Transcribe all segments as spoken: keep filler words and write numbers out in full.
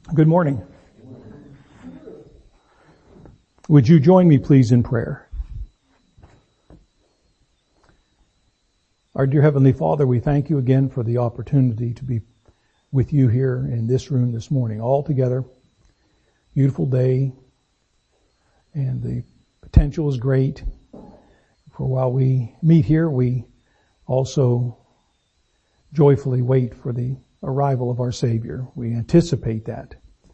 Good morning. Would you join me please in prayer? Our dear Heavenly Father, we thank you again for the opportunity to be with you here in this room this morning, all together. Beautiful day, and the potential is great. For while we meet here, we also joyfully wait for the arrival of our Savior. We anticipate that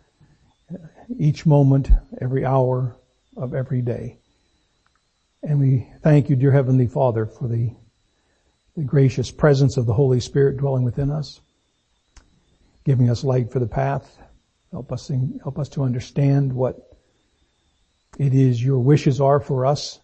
each moment, every hour of every day. And we thank you, dear Heavenly Father, for the, the gracious presence of the Holy Spirit dwelling within us, giving us light for the path. Help us, help us to understand what it is your wishes are for us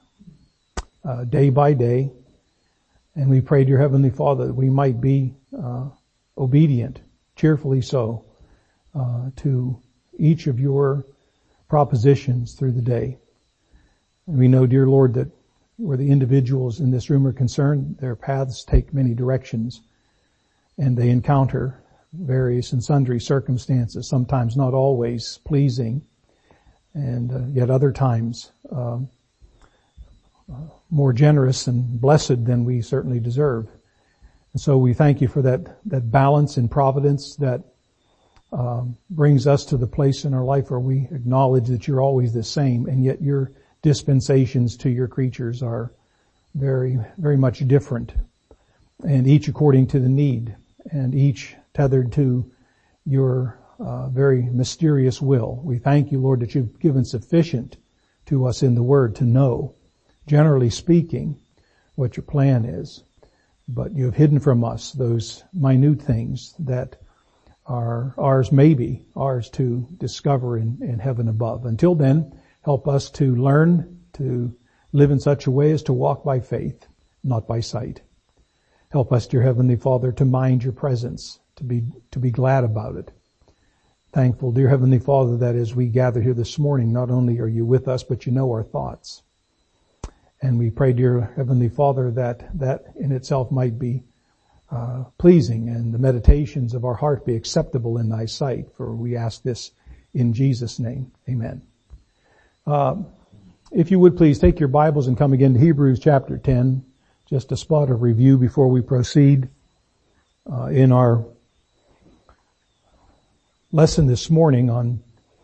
uh, day by day. And we pray, dear Heavenly Father, that we might be uh, obedient, cheerfully so, uh, to each of your propositions through the day. And we know, dear Lord, that where the individuals in this room are concerned, their paths take many directions, and they encounter various and sundry circumstances, sometimes not always pleasing, and uh, yet other times uh, uh, more generous and blessed than we certainly deserve. And so we thank you for that, that balance and providence that um, brings us to the place in our life where we acknowledge that you're always the same, and yet your dispensations to your creatures are very, very much different, and each according to the need, and each tethered to your uh, very mysterious will. We thank you, Lord, that you've given sufficient to us in the Word to know, generally speaking, what your plan is. But you have hidden from us those minute things that are ours, maybe ours to discover in, in heaven above. Until then, help us to learn to live in such a way as to walk by faith, not by sight. Help us, dear Heavenly Father, to mind your presence, to be, to be glad about it. Thankful, dear Heavenly Father, that as we gather here this morning, not only are you with us, but you know our thoughts. And we pray, dear Heavenly Father, that that in itself might be uh, pleasing, and the meditations of our heart be acceptable in thy sight. For we ask this in Jesus' name. Amen. Uh, if you would please take your Bibles and come again to Hebrews chapter ten. Just a spot of review before we proceed uh, in our lesson this morning on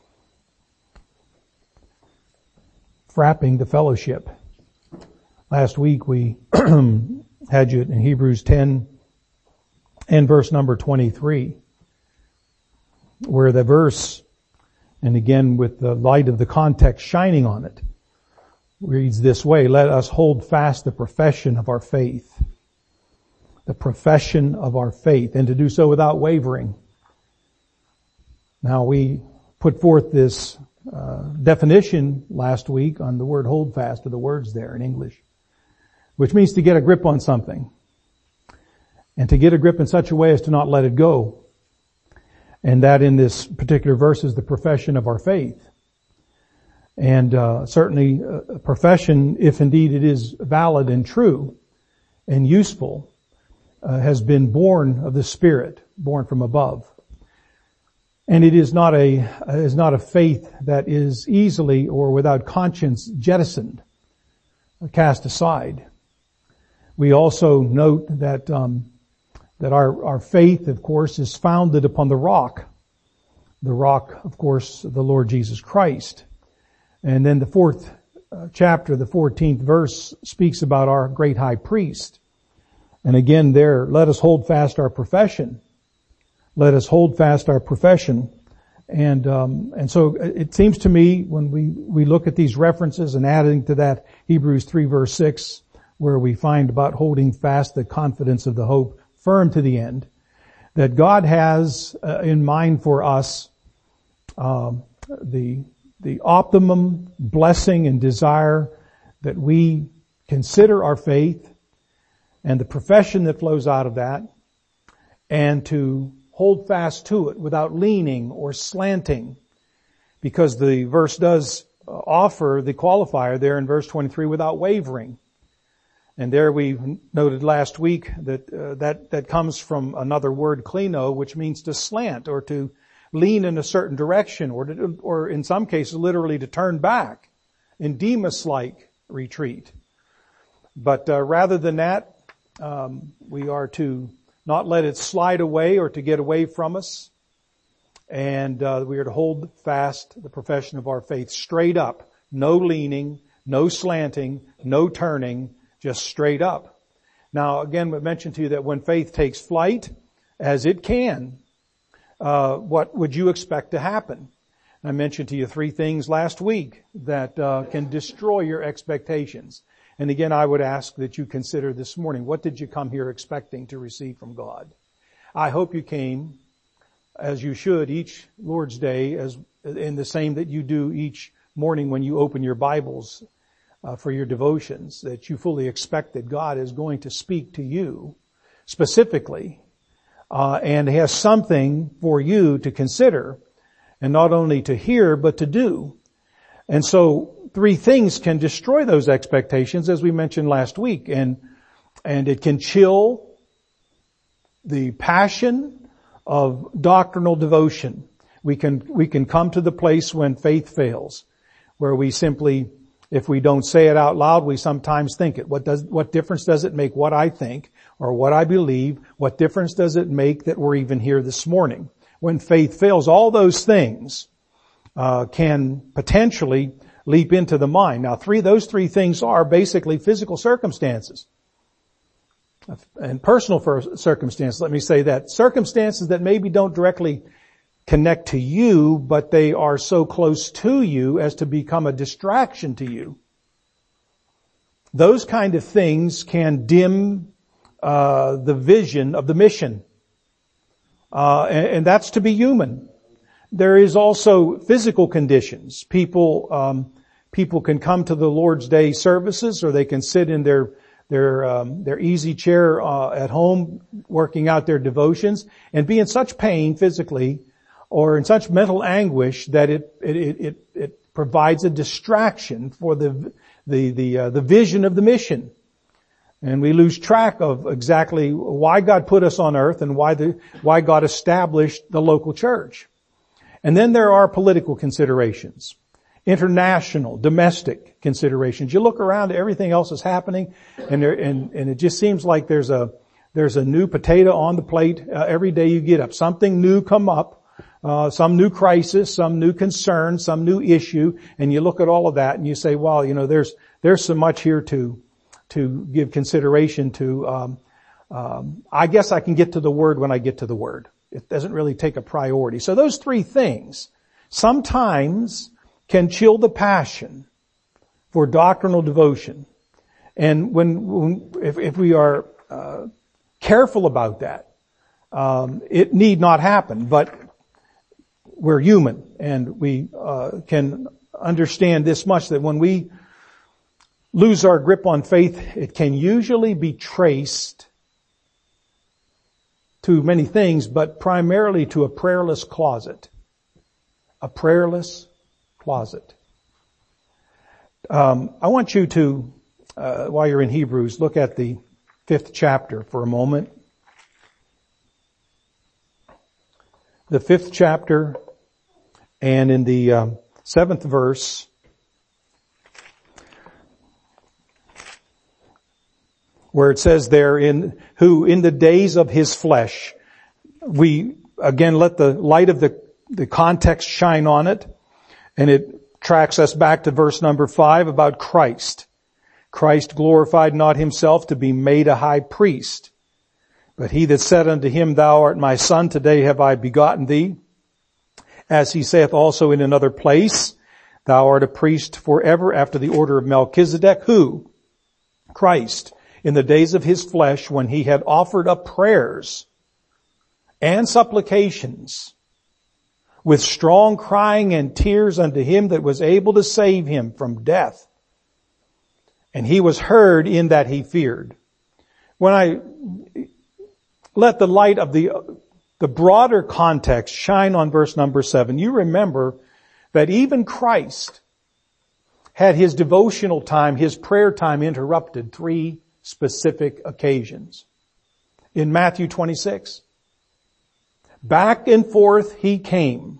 frapping the fellowship. Last week we had you in Hebrews ten and verse number twenty-three, where the verse, and again with the light of the context shining on it, reads this way: let us hold fast the profession of our faith. The profession of our faith, and to do so without wavering. Now we put forth this uh, definition last week on the word hold fast, to the words there in English, which means to get a grip on something, and to get a grip in such a way as to not let it go. And that in this particular verse is the profession of our faith. And uh, certainly a profession, if indeed it is valid and true and useful, uh, has been born of the Spirit, born from above. And it is not a is not a faith that is easily or without conscience jettisoned, cast aside. We also note that um, that our our faith, of course, is founded upon the rock, the rock, of course, the Lord Jesus Christ. And then the fourth uh, chapter, the fourteenth verse, speaks about our great high priest. And again there, let us hold fast our profession. Let us hold fast our profession. And um, and so it seems to me when we, we look at these references and adding to that Hebrews three verse six, where we find about holding fast the confidence of the hope firm to the end, that God has uh, in mind for us um, the the optimum blessing and desire that we consider our faith and the profession that flows out of that, and to hold fast to it without leaning or slanting, because the verse does offer the qualifier there in verse twenty-three, without wavering. And there we noted last week that uh, that that comes from another word, klino, which means to slant or to lean in a certain direction, or to, or in some cases literally to turn back in Demas-like retreat. But uh, rather than that, um, we are to not let it slide away or to get away from us. And uh, we are to hold fast the profession of our faith straight up. No leaning, no slanting, no turning, just straight up. Now, again, we mentioned to you that when faith takes flight, as it can, uh, what would you expect to happen? I mentioned to you three things last week that uh, can destroy your expectations. And again, I would ask that you consider this morning, what did you come here expecting to receive from God? I hope you came, as you should each Lord's Day, as in the same that you do each morning when you open your Bibles uh, for your devotions, that you fully expect that God is going to speak to you specifically uh, and has something for you to consider, and not only to hear, but to do. And so three things can destroy those expectations, as we mentioned last week, and and it can chill the passion of doctrinal devotion. We can we can come to the place when faith fails, where we simply, if we don't say it out loud, we sometimes think it. What does what difference does it make what I think or what I believe? What difference does it make that we're even here this morning? When faith fails, all those things uh can potentially leap into the mind. Now, three, those three things are basically physical circumstances and personal circumstances. Let me say that. Circumstances that maybe don't directly connect to you, but they are so close to you as to become a distraction to you. Those kind of things can dim uh the vision of the mission. Uh and, and that's to be human. There is also physical conditions. People, um, people can come to the Lord's Day services, or they can sit in their, their, um, their easy chair, uh, at home working out their devotions and be in such pain physically or in such mental anguish that it, it, it, it provides a distraction for the, the, the, uh, the vision of the mission. And we lose track of exactly why God put us on earth and why the, why God established the local church. And then there are political considerations, international, domestic considerations. You look around, everything else is happening, and there, and, and it just seems like there's a, there's a new potato on the plate uh, every day you get up. Something new come up, uh, some new crisis, some new concern, some new issue, and you look at all of that and you say, well, you know, there's, there's so much here to, to give consideration to. Um, um, I guess I can get to the Word when I get to the Word. It doesn't really take a priority. So those three things sometimes can chill the passion for doctrinal devotion. And when, when if, if we are uh, careful about that, um, it need not happen. But we're human, and we uh, can understand this much, that when we lose our grip on faith, it can usually be traced to many things, but primarily to a prayerless closet. A prayerless closet. Um, I want you to, uh, while you're in Hebrews, look at the fifth chapter for a moment. The fifth chapter, and in the um, seventh verse, where it says there, in who in the days of his flesh, we again let the light of the, the context shine on it, and it tracks us back to verse number five about Christ. Christ glorified not himself to be made a high priest, but he that said unto him, Thou art my son, today have I begotten thee. As he saith also in another place, Thou art a priest forever after the order of Melchizedek. Who? Christ. In the days of his flesh, when he had offered up prayers and supplications with strong crying and tears unto him that was able to save him from death. And he was heard in that he feared. When I let the light of the, the broader context shine on verse number seven, you remember that even Christ had his devotional time, his prayer time interrupted three specific occasions. In Matthew twenty-six, Back and forth he came.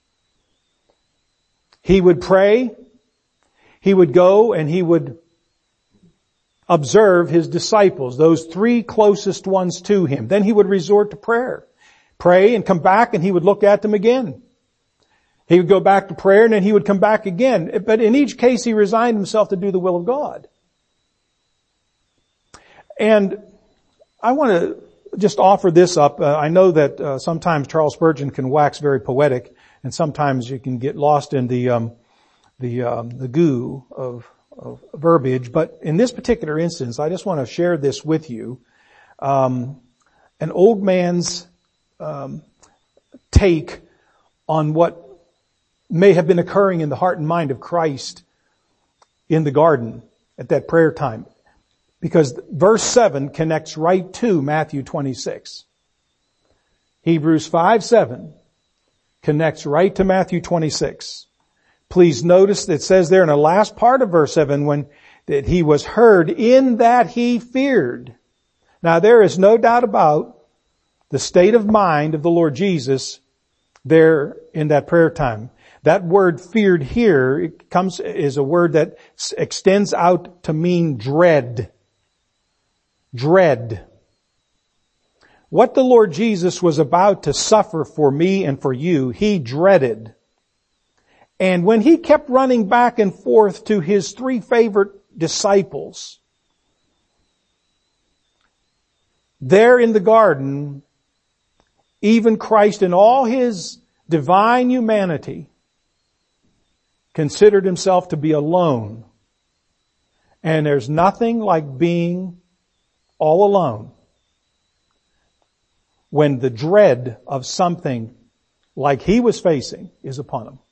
He would pray. He would go and he would observe his disciples, those three closest ones to him. Then he would resort to prayer. Pray and come back and he would look at them again. He would go back to prayer and then he would come back again. But in each case he resigned himself to do the will of God. And I want to just offer this up. Uh, I know that uh, sometimes Charles Spurgeon can wax very poetic, and sometimes you can get lost in the um, the um, the goo of, of verbiage. But in this particular instance, I just want to share this with you. Um, an old man's um, take on what may have been occurring in the heart and mind of Christ in the garden at that prayer time. Because verse seven connects right to Matthew twenty-six. Hebrews five seven connects right to Matthew twenty-six. Please notice that it says there in the last part of verse seven when that he was heard in that he feared. Now there is no doubt about the state of mind of the Lord Jesus there in that prayer time. That word feared here, it comes, is a word that extends out to mean dread. Dread. What the Lord Jesus was about to suffer for me and for you, he dreaded. And when he kept running back and forth to his three favorite disciples, there in the garden, even Christ in all his divine humanity considered himself to be alone. And there's nothing like being all alone when the dread of something like he was facing is upon him.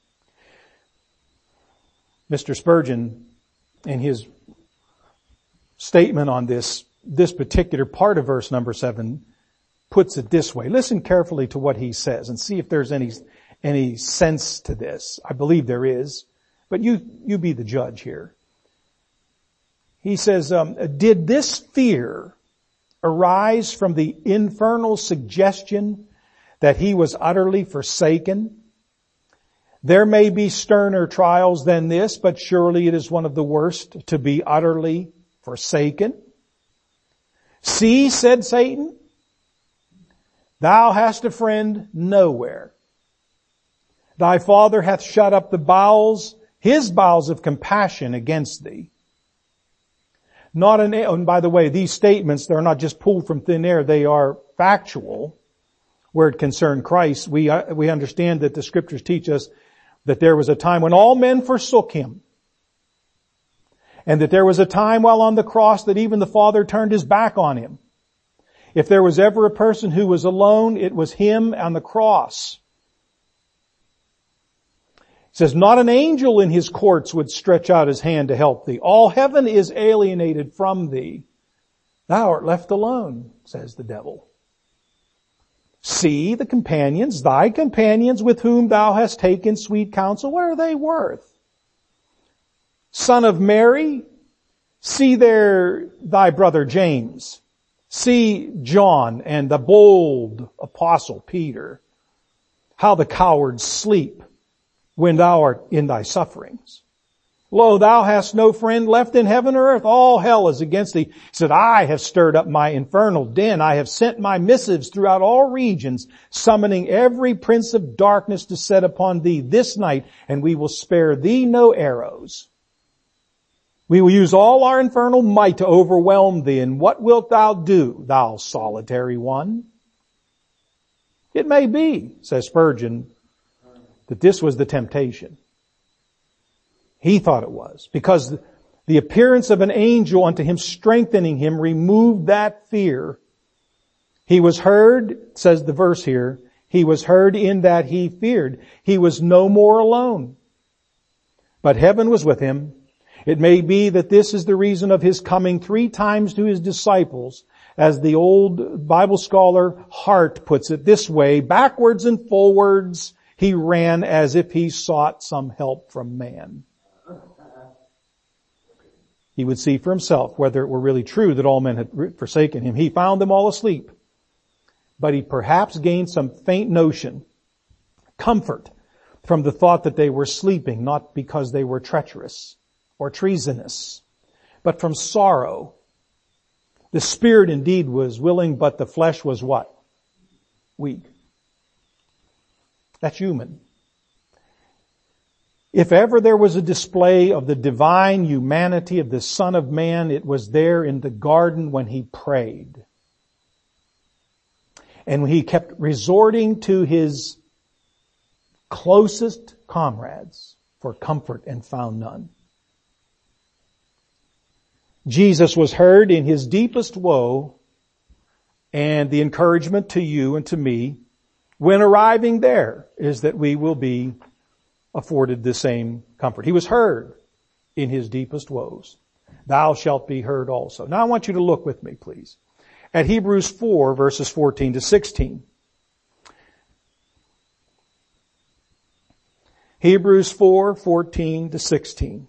Mister Spurgeon, in his statement on this, this particular part of verse number seven, puts it this way. Listen carefully to what he says and see if there's any, any sense to this. I believe there is, but you, you be the judge here. He says, um, did this fear arise from the infernal suggestion that he was utterly forsaken? There may be sterner trials than this, but surely it is one of the worst to be utterly forsaken. See, said Satan, thou hast a friend nowhere. Thy father hath shut up the bowels, his bowels of compassion against thee. Not an, and by the way, these statements, they're not just pulled from thin air, they are factual. Where it concerned Christ, we, uh, we understand that the scriptures teach us that there was a time when all men forsook him. And that there was a time while on the cross that even the Father turned his back on him. If there was ever a person who was alone, it was him on the cross. It says, not an angel in his courts would stretch out his hand to help thee. All heaven is alienated from thee. Thou art left alone, says the devil. See the companions, thy companions with whom thou hast taken sweet counsel, what are they worth? Son of Mary, see there thy brother James. See John and the bold apostle Peter. How the cowards sleep when thou art in thy sufferings. Lo, thou hast no friend left in heaven or earth. All hell is against thee. He said, I have stirred up my infernal den. I have sent my missives throughout all regions, summoning every prince of darkness to set upon thee this night, and we will spare thee no arrows. We will use all our infernal might to overwhelm thee. And what wilt thou do, thou solitary one? It may be, says Spurgeon, that this was the temptation. He thought it was, because the appearance of an angel unto him, strengthening him, removed that fear. He was heard, says the verse here, he was heard in that he feared. He was no more alone, but heaven was with him. It may be that this is the reason of his coming three times to his disciples, as the old Bible scholar Hart puts it this way, backwards and forwards he ran as if he sought some help from man. He would see for himself whether it were really true that all men had forsaken him. He found them all asleep. but he perhaps gained some faint notion, comfort, from the thought that they were sleeping, not because they were treacherous or treasonous, but from sorrow. The spirit indeed was willing, but the flesh was what? Weak. That's human. If ever there was a display of the divine humanity of the Son of Man, it was there in the garden when he prayed. And he kept resorting to his closest comrades for comfort and found none. Jesus was heard in his deepest woe, and the encouragement to you and to me when arriving there is that we will be afforded the same comfort. He was heard in his deepest woes. Thou shalt be heard also. Now I want you to look with me, please, at Hebrews four, verses fourteen to sixteen. Hebrews four, fourteen to sixteen.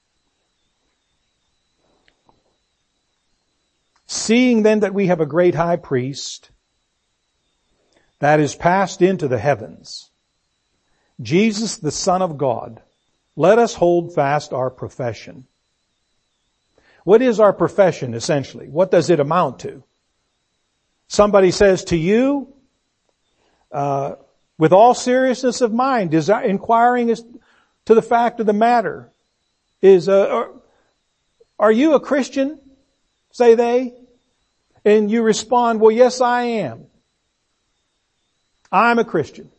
Seeing then that we have a great high priest that is passed into the heavens, Jesus the Son of God, let us hold fast our profession. What is our profession essentially? What does it amount to? Somebody says to you, uh, with all seriousness of mind, desi- inquiring as to the fact of the matter, is, uh, are, are you a Christian? Say they. And you respond, well, yes, I am. I'm a Christian.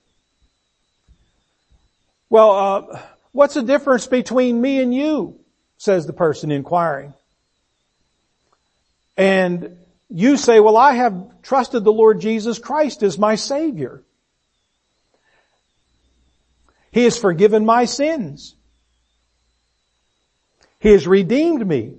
Well, uh, what's the difference between me and you? Says the person inquiring. And you say, well, I have trusted the Lord Jesus Christ as my Savior. He has forgiven my sins. He has redeemed me.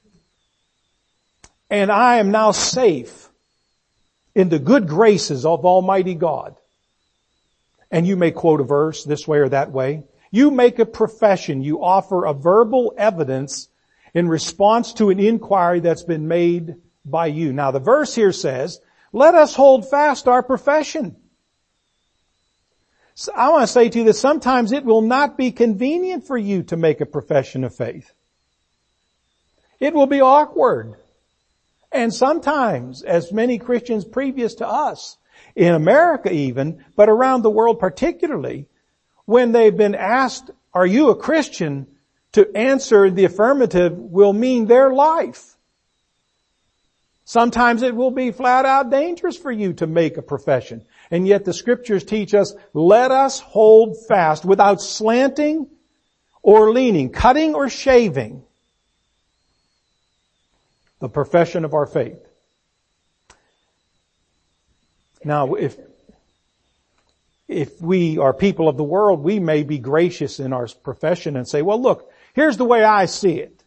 And I am now safe in the good graces of Almighty God. And you may quote a verse this way or that way. You make a profession. You offer a verbal evidence in response to an inquiry that's been made by you. Now the verse here says, let us hold fast our profession. So I want to say to you that sometimes it will not be convenient for you to make a profession of faith. It will be awkward. And sometimes, as many Christians previous to us, in America even, but around the world particularly, when they've been asked, are you a Christian? To answer the affirmative will mean their life. Sometimes it will be flat out dangerous for you to make a profession. And yet the scriptures teach us, let us hold fast without slanting or leaning, cutting or shaving, the profession of our faith. Now, if, if we are people of the world, we may be gracious in our profession and say, well, look, here's the way I see it.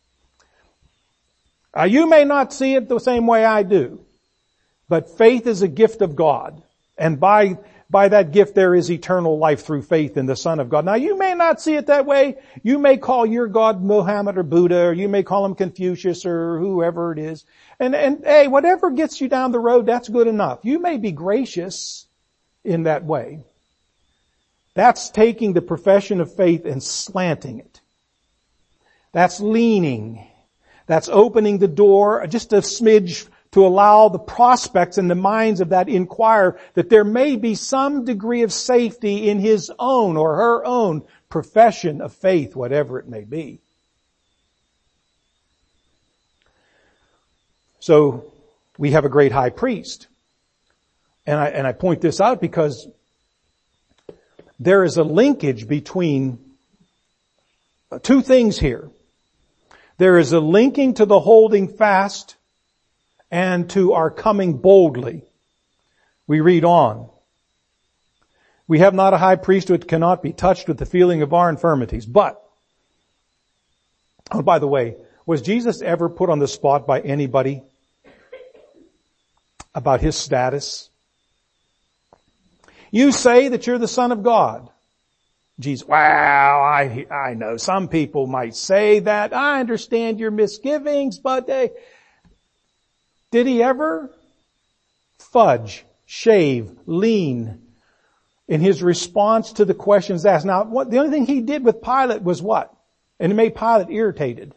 Uh, you may not see it the same way I do, but faith is a gift of God. And by, by that gift there is eternal life through faith in the Son of God. Now you may not see it that way. You may call your God Muhammad or Buddha, or you may call him Confucius or whoever it is. And, and hey, whatever gets you down the road, that's good enough. You may be gracious in that way. That's taking the profession of faith and slanting it. That's leaning. That's opening the door just a smidge to allow the prospects in the minds of that inquirer that there may be some degree of safety in his own or her own profession of faith, whatever it may be. So we have a great high priest. And I, and I point this out because there is a linkage between two things here. There is a linking to the holding fast and to our coming boldly. We read on. We have not a high priest who cannot be touched with the feeling of our infirmities. But, oh, by the way, was Jesus ever put on the spot by anybody about his status? You say that you're the Son of God. Jesus, well, I, I know some people might say that. I understand your misgivings, but they, did he ever fudge, shave, lean, in his response to the questions asked. Now, what, the only thing he did with Pilate was what? And it made Pilate irritated.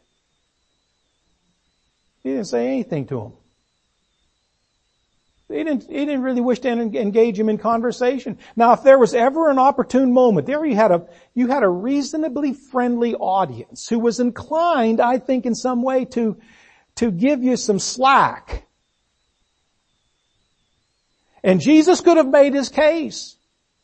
He didn't say anything to him. He didn't, he didn't really wish to engage him in conversation. Now, if there was ever an opportune moment, there you had a, you had a reasonably friendly audience who was inclined, I think, in some way to, to give you some slack. And Jesus could have made his case.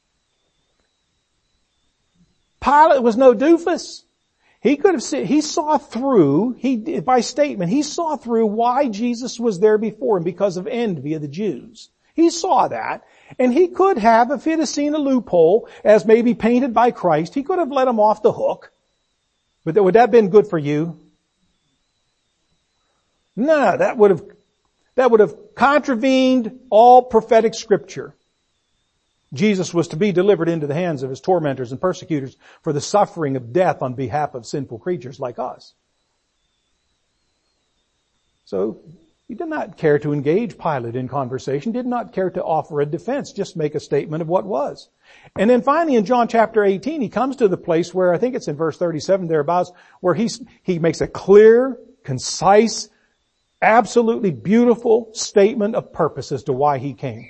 Pilate was no doofus. He could have seen, he saw through, he, by statement, he saw through why Jesus was there before him because of envy of the Jews. He saw that, and he could have, if he'd have seen a loophole as maybe painted by Christ, he could have let him off the hook. But would that have been good for you? No, that would have, that would have contravened all prophetic scripture. Jesus was to be delivered into the hands of his tormentors and persecutors for the suffering of death on behalf of sinful creatures like us. So, he did not care to engage Pilate in conversation, did not care to offer a defense, just make a statement of what was. And then finally in John chapter eighteen, he comes to the place where, I think it's in verse thirty-seven thereabouts, where he's, he makes a clear, concise, absolutely beautiful statement of purpose as to why he came.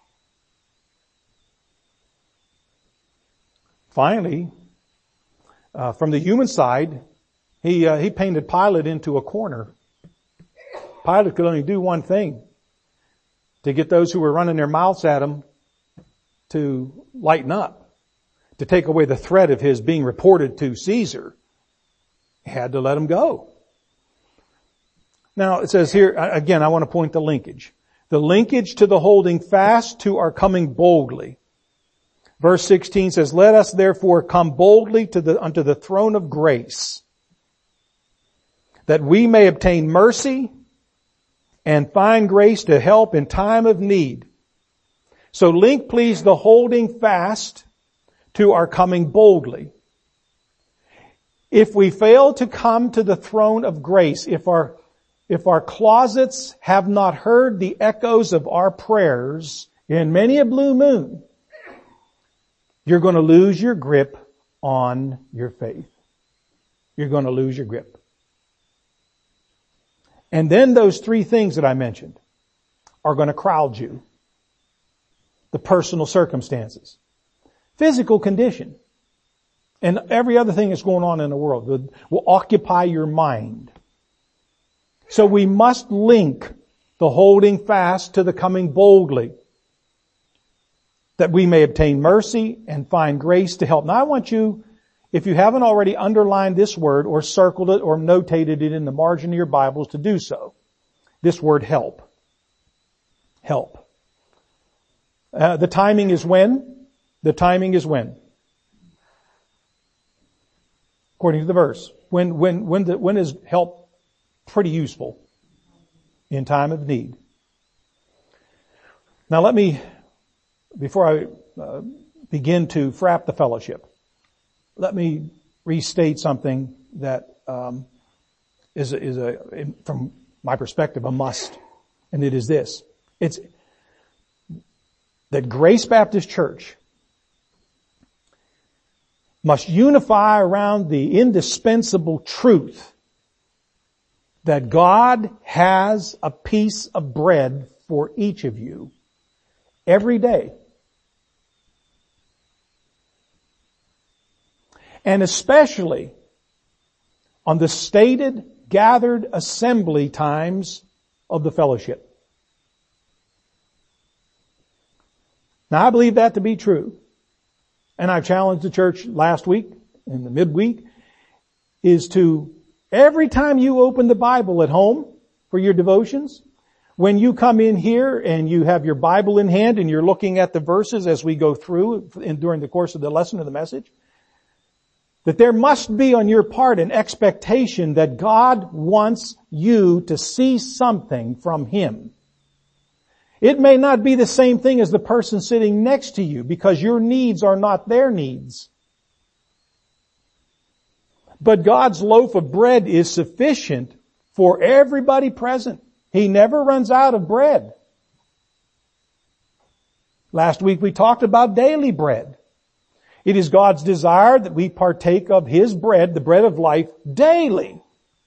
Finally, uh, from the human side, he uh, he painted Pilate into a corner. Pilate could only do one thing: to get those who were running their mouths at him to lighten up, to take away the threat of his being reported to Caesar. He had to let him go. Now it says here again, I want to point the linkage, the linkage to the holding fast to our coming boldly. Verse sixteen says, "Let us therefore come boldly to the, unto the throne of grace, that we may obtain mercy and find grace to help in time of need." So link please the holding fast to our coming boldly. If we fail to come to the throne of grace, if our, if our closets have not heard the echoes of our prayers in many a blue moon, you're going to lose your grip on your faith. You're going to lose your grip. And then those three things that I mentioned are going to crowd you. The personal circumstances, physical condition, and every other thing that's going on in the world will, will occupy your mind. So we must link the holding fast to the coming boldly, that we may obtain mercy and find grace to help. Now I want you, if you haven't already underlined this word or circled it or notated it in the margin of your Bibles, to do so. This word help. Help. Uh, the timing is when? The timing is when? According to the verse. When, when, when, the, when is help pretty useful? In time of need. Now let me, before I uh, begin to frap the fellowship, let me restate something that um, is a, is a, from my perspective, a must, and it is this: it's that Grace Baptist Church must unify around the indispensable truth that God has a piece of bread for each of you every day. And especially on the stated gathered assembly times of the fellowship. Now I believe that to be true. And I challenged the church last week, in the midweek, is to, every time you open the Bible at home for your devotions, when you come in here and you have your Bible in hand and you're looking at the verses as we go through in, during the course of the lesson of the message, that there must be on your part an expectation that God wants you to see something from Him. It may not be the same thing as the person sitting next to you because your needs are not their needs. But God's loaf of bread is sufficient for everybody present. He never runs out of bread. Last week we talked about daily bread. It is God's desire that we partake of His bread, the bread of life, daily.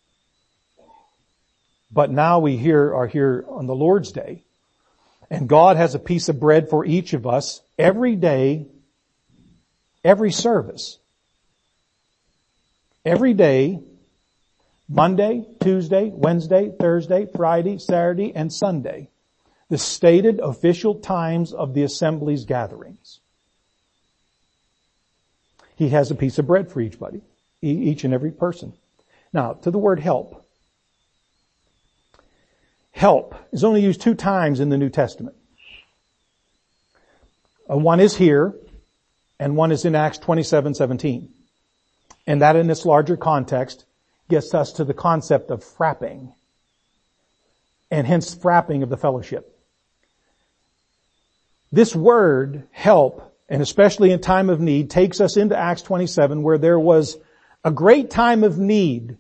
But now we here are here on the Lord's Day. And God has a piece of bread for each of us every day, every service. Every day, Monday, Tuesday, Wednesday, Thursday, Friday, Saturday, and Sunday. The stated official times of the assembly's gatherings. He has a piece of bread for each buddy, each and every person. Now, to the word help. Help is only used two times in the New Testament. Uh, one is here, and one is in Acts twenty-seven seventeen. And that in its larger context gets us to the concept of frapping, and hence frapping of the fellowship. This word, help, and especially in time of need, takes us into Acts twenty-seven, where there was a great time of need.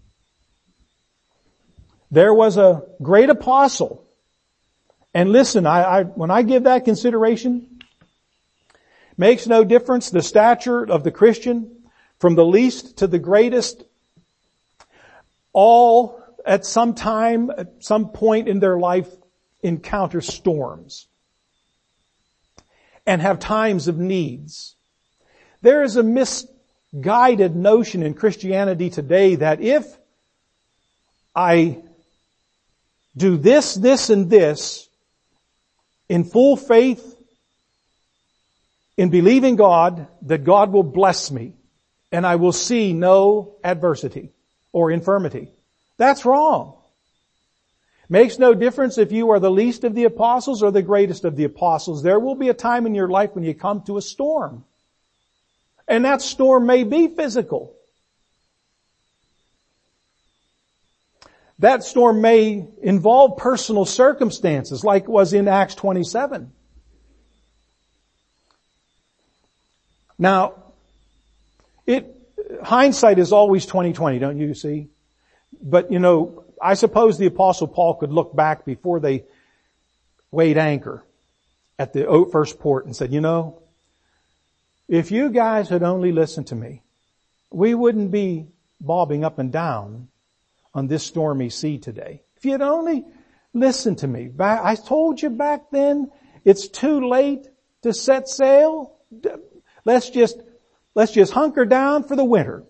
There was a great apostle. And listen, I, I, when I give that consideration, makes no difference the stature of the Christian, from the least to the greatest, all at some time, at some point in their life, encounter storms and have times of needs. There is a misguided notion in Christianity today that if I do this, this, and this in full faith, in believing God, that God will bless me and I will see no adversity or infirmity. That's wrong. Makes no difference if you are the least of the apostles or the greatest of the apostles. There will be a time in your life when you come to a storm. And that storm may be physical. That storm may involve personal circumstances like it was in Acts twenty-seven. Now, it, hindsight is always twenty twenty, don't you see? But you know, I suppose the Apostle Paul could look back before they weighed anchor at the first port and said, you know, if you guys had only listened to me, we wouldn't be bobbing up and down on this stormy sea today. If you'd only listened to me. I told you back then, it's too late to set sail. Let's just, let's just hunker down for the winter.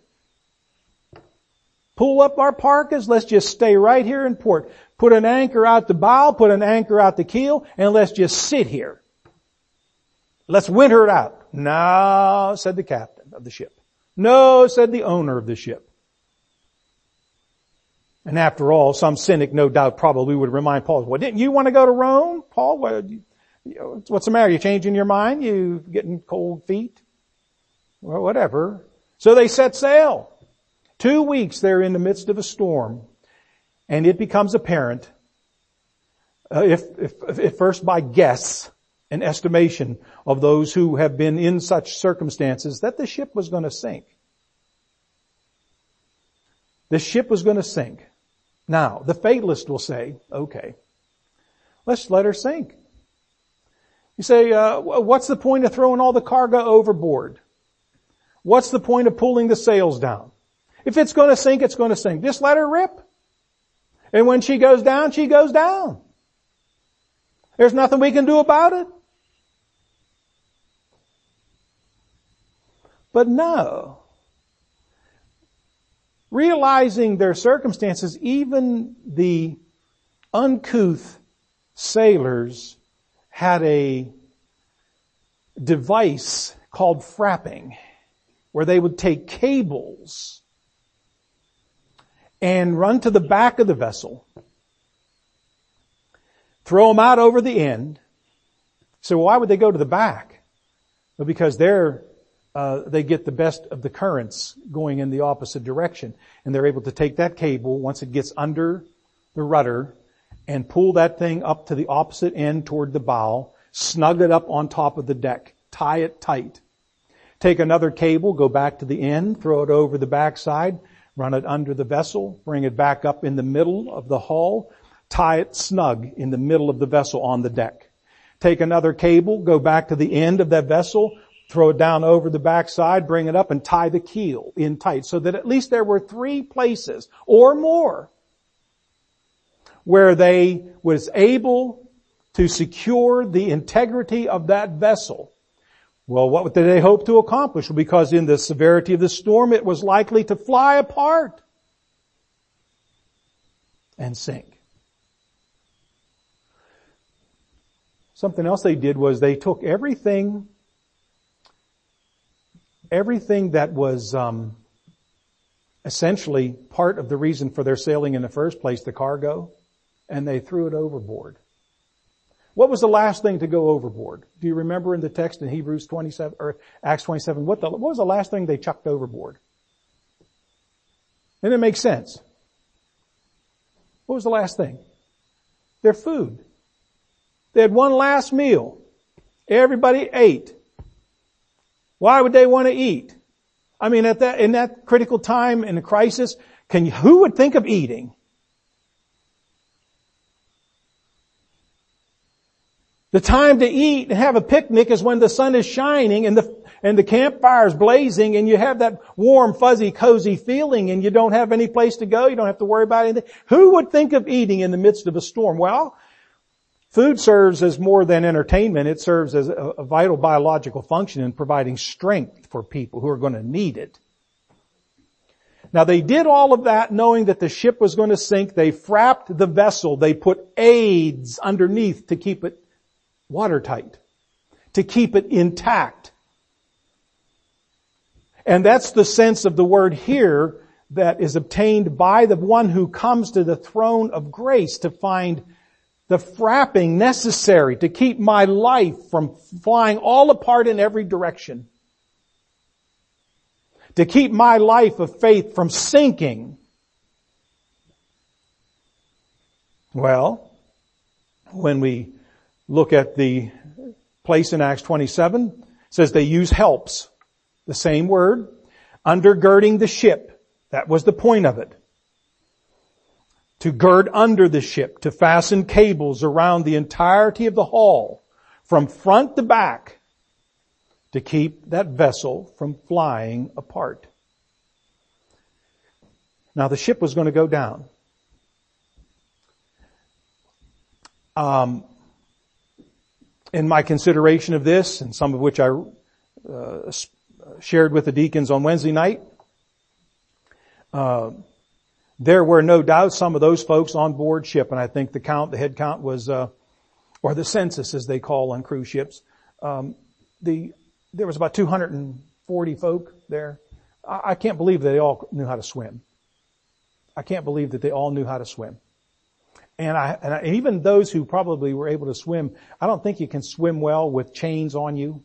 Pull up our parkas, let's just stay right here in port. Put an anchor out the bow, put an anchor out the keel, and let's just sit here. Let's winter it out. No, said the captain of the ship. No, said the owner of the ship. And after all, some cynic no doubt probably would remind Paul, well, didn't you want to go to Rome? Paul, what, what's the matter? You changing your mind? You getting cold feet? Well, whatever. So they set sail. Two weeks they're in the midst of a storm, and it becomes apparent, uh, if, if, if first by guess and estimation of those who have been in such circumstances, that the ship was going to sink. The ship was going to sink. Now, the fatalist will say, okay, let's let her sink. You say, uh, what's the point of throwing all the cargo overboard? What's the point of pulling the sails down? If it's going to sink, it's going to sink. Just let her rip. And when she goes down, she goes down. There's nothing we can do about it. But no. Realizing their circumstances, even the uncouth sailors had a device called frapping, where they would take cables and run to the back of the vessel, throw them out over the end. So why would they go to the back? Well, because they're Uh, they get the best of the currents going in the opposite direction. And they're able to take that cable once it gets under the rudder and pull that thing up to the opposite end toward the bow, snug it up on top of the deck, tie it tight. Take another cable, go back to the end, throw it over the backside, run it under the vessel, bring it back up in the middle of the hull, tie it snug in the middle of the vessel on the deck. take another cable, go back to the end of that vessel, throw it down over the backside, bring it up and tie the keel in tight so that at least there were three places or more where they was able to secure the integrity of that vessel. Well, what did they hope to accomplish? Because in the severity of the storm, it was likely to fly apart and sink. Something else they did was they took everything, everything that was um, essentially part of the reason for their sailing in the first place, the cargo, and they threw it overboard. What was the last thing to go overboard? Do you remember in the text in Hebrews twenty-seven or Acts twenty-seven? What, the, what was the last thing they chucked overboard? And it makes sense. What was the last thing? Their food. They had one last meal. Everybody ate. Why would they want to eat? I mean, at that in that critical time in a crisis, can you, who would think of eating? The time to eat and have a picnic is when the sun is shining and the and the campfire is blazing and you have that warm, fuzzy, cozy feeling and you don't have any place to go. You don't have to worry about anything. Who would think of eating in the midst of a storm? Well, food serves as more than entertainment. It serves as a, a vital biological function in providing strength for people who are going to need it. Now they did all of that knowing that the ship was going to sink. They frapped the vessel. They put aids underneath to keep it watertight, to keep it intact. And that's the sense of the word here that is obtained by the one who comes to the throne of grace to find the frapping necessary to keep my life from flying all apart in every direction. To keep my life of faith from sinking. Well, when we look at the place in Acts twenty-seven, it says they use helps. The same word. Undergirding the ship. That was the point of it. To gird under the ship, to fasten cables around the entirety of the hull, from front to back, to keep that vessel from flying apart. Now the ship was going to go down. Um, in my consideration of this, and some of which I uh, shared with the deacons on Wednesday night, uh, there were no doubt some of those folks on board ship, and I think the count, the head count was, uh, or the census as they call on cruise ships, um, the, there was about two hundred forty folk there. I, I can't believe they all knew how to swim. I can't believe that they all knew how to swim. And I, and I, and even those who probably were able to swim, I don't think you can swim well with chains on you.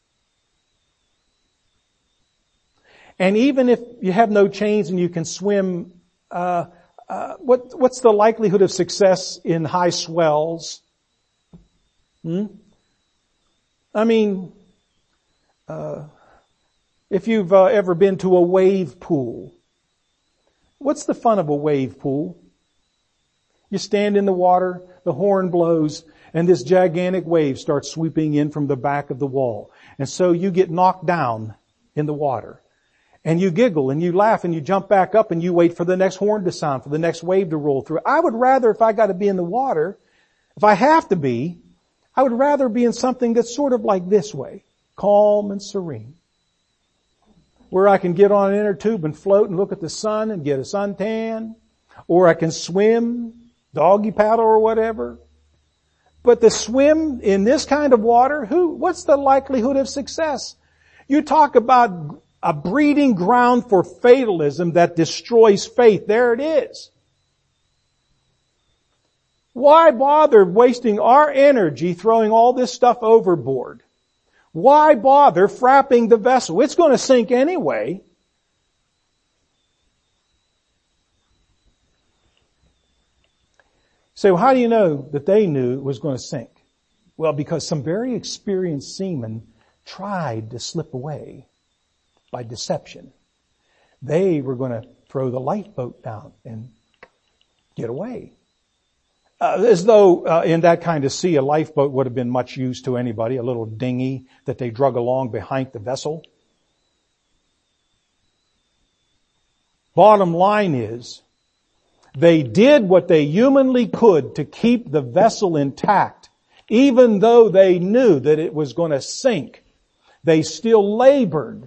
And even if you have no chains and you can swim, uh, uh, what, what's the likelihood of success in high swells? Hmm? I mean, uh, if you've uh, ever been to a wave pool, what's the fun of a wave pool? You stand in the water, the horn blows, and this gigantic wave starts sweeping in from the back of the wall. And so you get knocked down in the water. And you giggle and you laugh and you jump back up and you wait for the next horn to sound, for the next wave to roll through. I would rather, if I got to be in the water, if I have to be, I would rather be in something that's sort of like this way, calm and serene. Where I can get on an inner tube and float and look at the sun and get a suntan. Or I can swim, doggy paddle or whatever. But the swim in this kind of water, who, what's the likelihood of success? You talk about a breeding ground for fatalism that destroys faith. There it is. Why bother wasting our energy throwing all this stuff overboard? Why bother frapping the vessel? It's going to sink anyway. So how do you know that they knew it was going to sink? Well, because some very experienced seamen tried to slip away by deception. They were going to throw the lifeboat down and get away. Uh, as though uh, in that kind of sea, a lifeboat would have been much use to anybody, a little dinghy that they drug along behind the vessel. Bottom line is, they did what they humanly could to keep the vessel intact, even though they knew that it was going to sink. They still labored.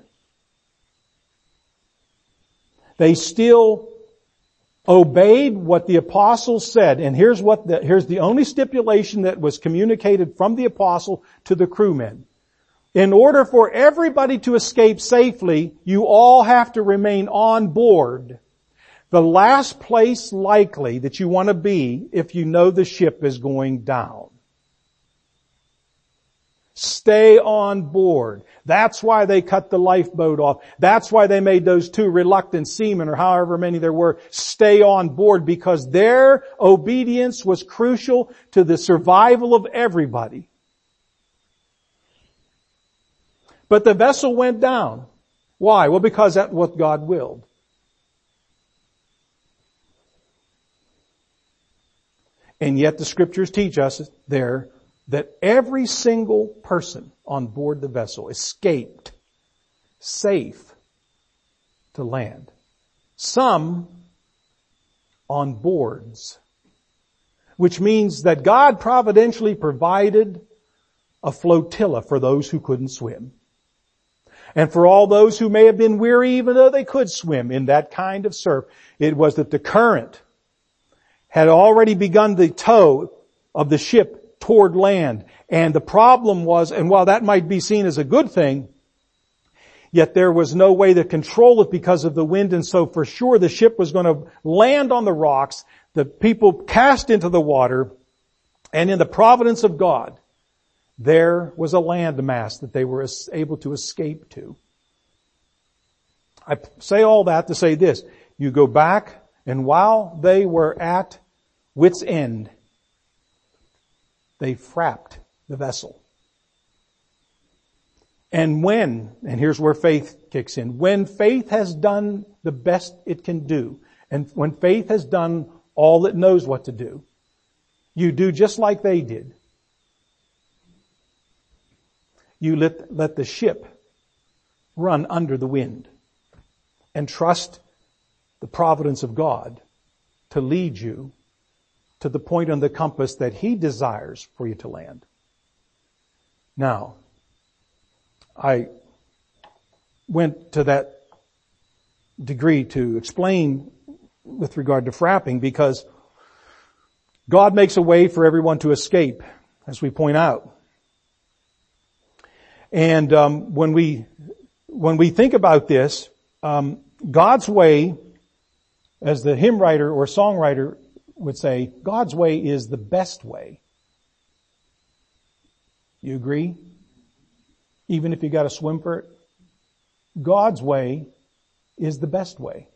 They still obeyed what the apostles said. And here's what the, here's the only stipulation that was communicated from the apostle to the crewmen. In order for everybody to escape safely, you all have to remain on board. The last place likely that you want to be if you know the ship is going down. Stay on board. That's why they cut the lifeboat off. That's why they made those two reluctant seamen, or however many there were, stay on board, because their obedience was crucial to the survival of everybody. But the vessel went down. Why? Well, because that's what God willed. And yet the scriptures teach us there that every single person on board the vessel escaped safe to land. Some on boards, which means that God providentially provided a flotilla for those who couldn't swim. And for all those who may have been weary even though they could swim in that kind of surf, it was that the current had already begun the tow of the ship toward land. And the problem was, and while that might be seen as a good thing, yet there was no way to control it because of the wind, and so for sure the ship was going to land on the rocks, the people cast into the water, and in the providence of God, there was a landmass that they were able to escape to. I say all that to say this. You go back, and while they were at wit's end, they frapped the vessel. And when, and here's where faith kicks in, when faith has done the best it can do, and when faith has done all it knows what to do, you do just like they did. You let, let the ship run under the wind and trust the providence of God to lead you to the point on the compass that He desires for you to land. Now, I went to that degree to explain with regard to frapping because God makes a way for everyone to escape, as we point out. And um, when we when we think about this, um, God's way, as the hymn writer or songwriter would say, God's way is the best way. You agree? Even if you got to swim for it? God's way is the best way.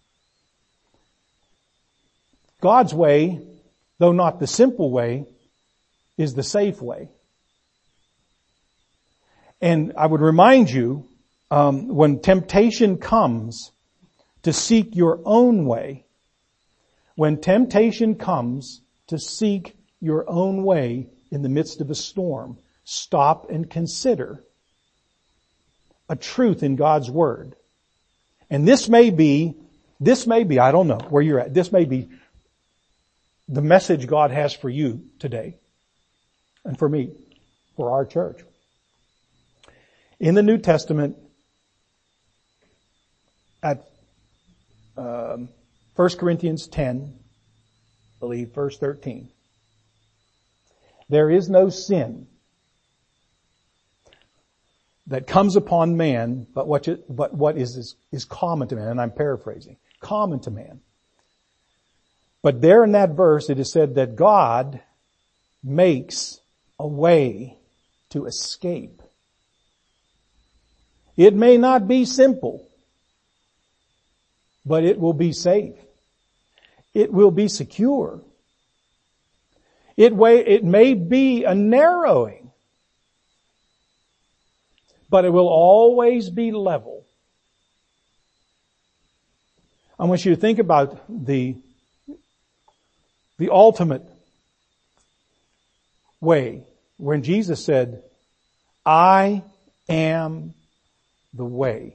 God's way, though not the simple way, is the safe way. And I would remind you, um, when temptation comes to seek your own way, when temptation comes to seek your own way in the midst of a storm, stop and consider a truth in God's Word. And this may be, this may be, I don't know where you're at, this may be the message God has for you today and for me, for our church. In the New Testament, at um, First Corinthians ten, I believe, verse thirteen, there is no sin that comes upon man, but what, you, but what is, is, is common to man, and I'm paraphrasing, common to man. But there in that verse it is said that God makes a way to escape. It may not be simple, but it will be safe. It will be secure. It, way, it may be a narrowing, but it will always be level. I want you to think about the, the ultimate way. When Jesus said, I am the way.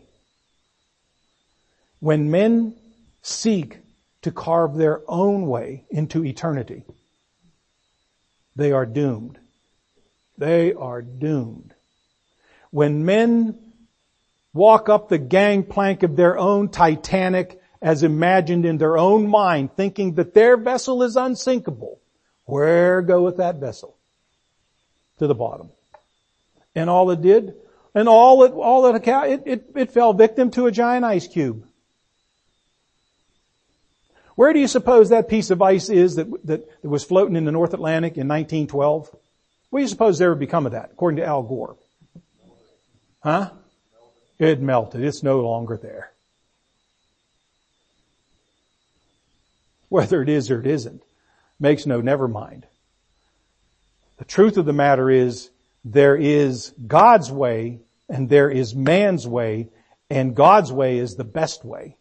When men seek to carve their own way into eternity, they are doomed. They are doomed. When men walk up the gangplank of their own Titanic as imagined in their own mind, thinking that their vessel is unsinkable, where goeth that vessel? To the bottom. And all it did, and all it, all it, it, it, it fell victim to a giant ice cube. Where do you suppose that piece of ice is that, that, that was floating in the North Atlantic in nineteen twelve? What do you suppose there would become of that, according to Al Gore? Huh? It melted. It's no longer there. Whether it is or it isn't, makes no never mind. The truth of the matter is, there is God's way and there is man's way, and God's way is the best way.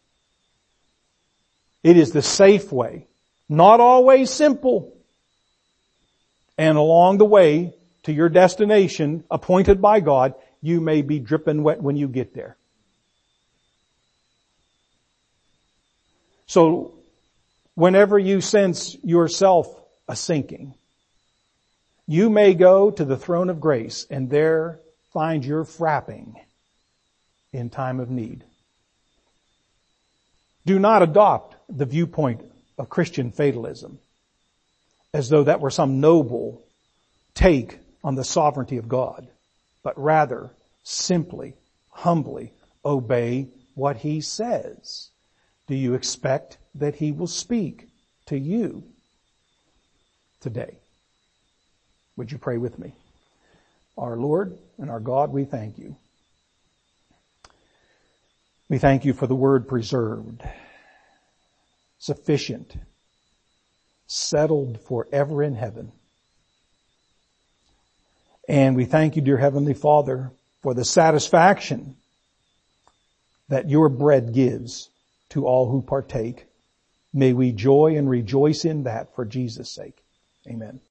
It is the safe way. Not always simple. And along the way to your destination, appointed by God, you may be dripping wet when you get there. So, whenever you sense yourself a sinking, you may go to the throne of grace and there find your frapping in time of need. Do not adopt the viewpoint of Christian fatalism as though that were some noble take on the sovereignty of God, but rather simply, humbly obey what He says. Do you expect that He will speak to you today? Would you pray with me? Our Lord and our God, we thank you. We thank you for the word preserved, sufficient, settled forever in heaven. And we thank you, dear Heavenly Father, for the satisfaction that your bread gives to all who partake. May we joy and rejoice in that for Jesus' sake. Amen.